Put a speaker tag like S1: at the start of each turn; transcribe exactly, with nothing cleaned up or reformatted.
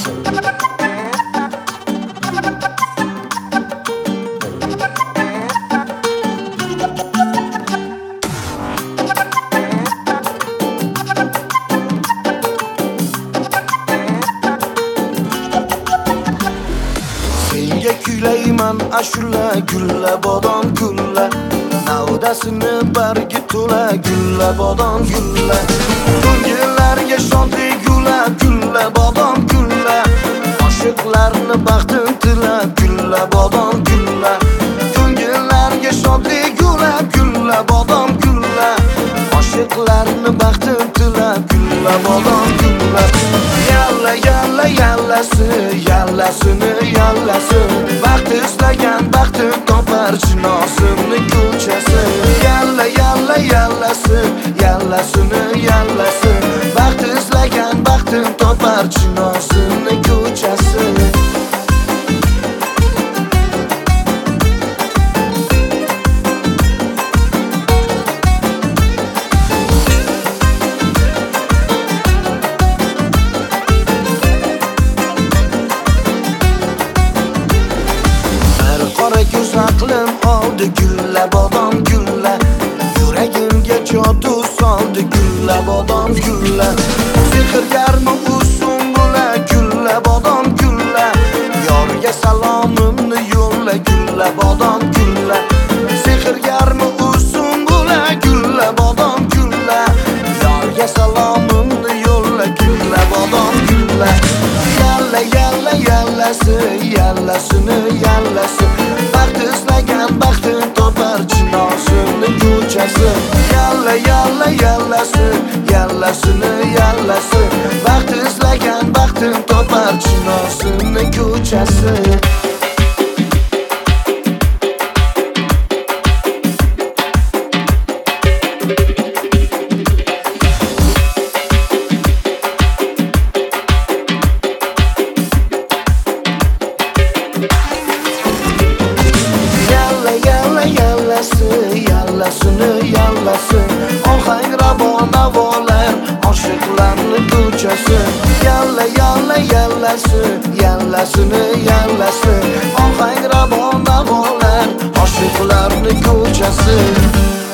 S1: Senga kuylayman ashula gulla bodon gulla, navdasini bargi to'la gulla bodon gulla. Ko'ngillarga shodlik gulla gulla bodon gulla, oshiqlarni baxtin tila gulla bodon gulla. Ko'ngillarga shodlik gulla gulla bodon gulla, oshiqlarni baxtin tila gulla bodon gulla. Yalla yalla yallasi yallasini yallasi, baxt istagan baxtin topar chinosimni ko'chasi. Yalla yalla yallasi yallasini yallasi, baxt istagan baxtin topar chinosimni ko'chasi. Qora ko'z aqlim oldi gulla bodon gulla, yuragimga jodu soldi gulla bodon gulla. Sehrgarmi usun bula gulla bodon gulla, yorga salomimni yo'lla gulla bodon gulla. Sehrgarmi usun bula gulla bodon gulla, yorga salomimni yo'lla gulla bodon gulla. Yalla yalla yallasi yallasini yallasi, baxt istagan baxtin topar chinosimni ko'chasi. Yalla yalla yallasi yallasini yallasi, baxt istagan baxtin topar chinosimni ko'chasi. Yallasini yallasi, ohang ravona volar oshiqlarni ko'chasi. Yalla yalla yallasi yallasini yallasi, ohang ravona volar oshiqlarni ko'chasi.